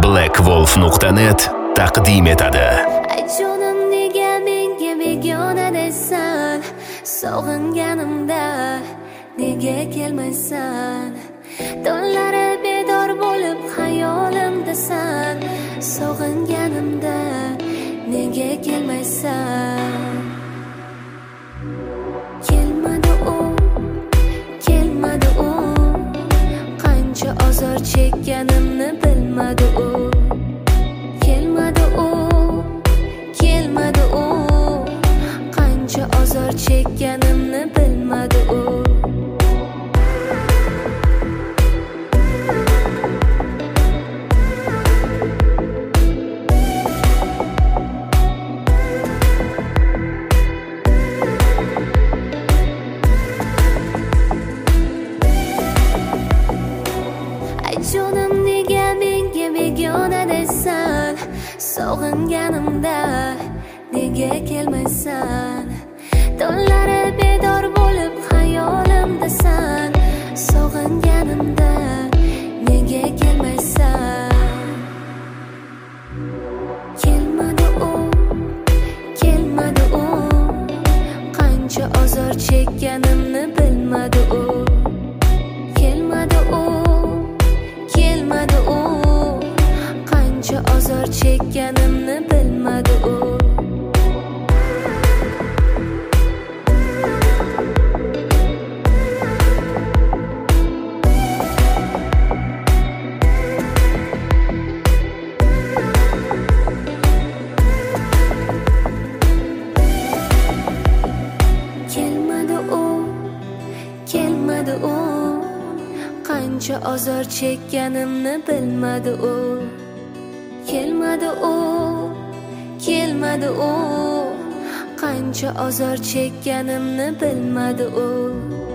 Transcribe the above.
blackwolf.net taqdim etadi. Ayjonim nega menga begona desan, sog'inganimda nega kelmaysan? Tunlari bedor bo'lib xayolimdasan, sog'inganimda nega kelmaysan? Kelmadi u, qancha azor chekkanimni bilmadi u. Kelmadi u, qancha azor chekkanimni bilmadi u. Jonim nega menga begona desan, sog'inganimda nega kelmaysan? Tunlari bedor bo'lib xayolimdasan, sog'inganimda nega kelmaysan? Kelmadi u, qancha azor chekkanimni bilmadi u. Kelmadi u, qancha azor chekkanimni bilmadi u. Kelmadi u, qancha azor chekkanimni bilmadi u. Kelmadi u, qancha azor chekkanimni bilmadi u.